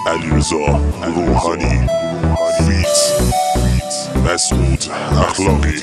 علیرضا روحانی، فیت مسعود اخلاقی،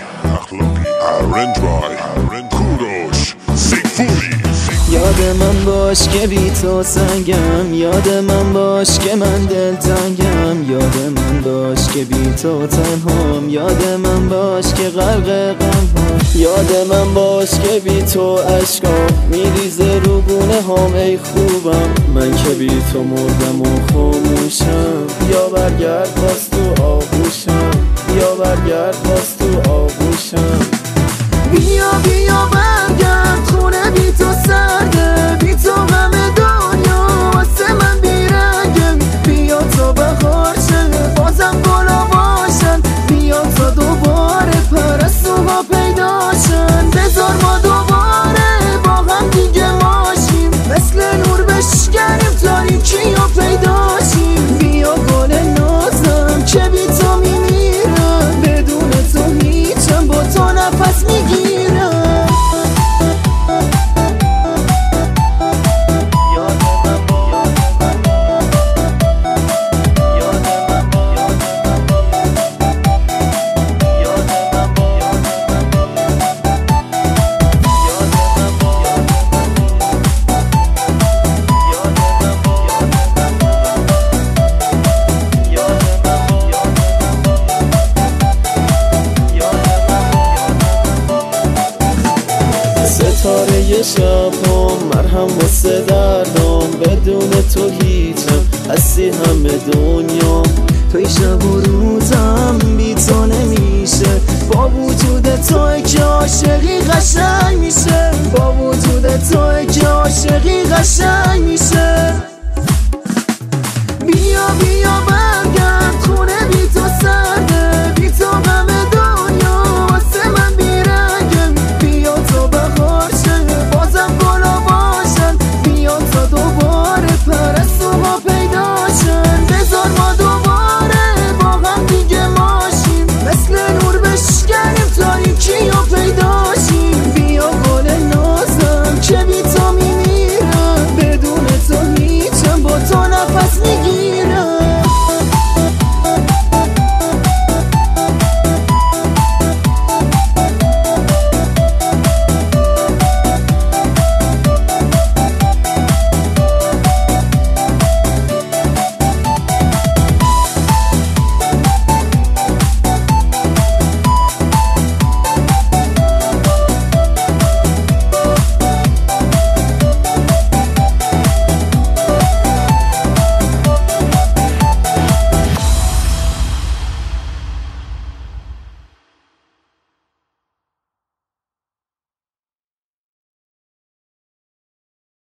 رندرای کوروش سیگفوری. یاد من باش که بی تو سنگم، یاد من باش که من دلتنگم، یاد من باش که بی تو تنهام، یاد من باش که غرق غمم، یاد من باش که بی تو اشکام میریزه رو گونه هام. ای خوبم من که بی تو مردم و خاموشم، یا برگرد باز تو آغوشم، یا برگرد باز تو آغوشم. بیا بیا برگرد خونه بی تو سرده، بی تو همه دنیا واسه من بیرنگه. بیا تا بهار شه بازم گلا باشن، بیا تا دوباره پرستوها پیداشن. بذار ما دوباره با هم دیگه باشیم، مثل نور بشکنیم تاریکی ها پیداشیم. بیا گل نازم که بی تو میمیرم، بدون تو هیچم با تو نفس میگیرم. ستاره شب هم مرهم واسه دردم، بدون تو هیچم هستی همه دنیا. توی شب و روزم بی تو نمیشه، با وجود توی که عاشقی قشنگ میشه، با وجود توی که عاشقی قشنگ میشه. بیا بیا برگرد